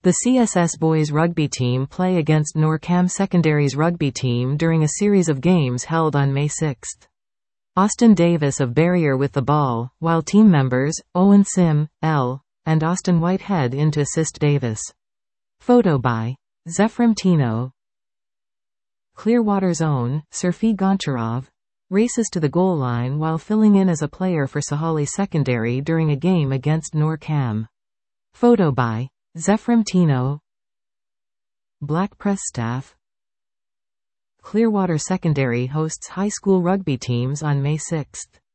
The CSS boys rugby team play against Norcam Secondary's rugby team during a series of games held on May 6. Austin Davis of Barrier with the ball, while team members, Owen Sim, L., and Austin Whitehead in to assist Davis. Photo by Zephram Tino. Clearwater's own, Serfi Goncharov, races to the goal line while filling in as a player for Sahali Secondary during a game against Norcam. Photo by Zephram Tino. Black press staff. Clearwater Secondary hosts high school rugby teams on May 6.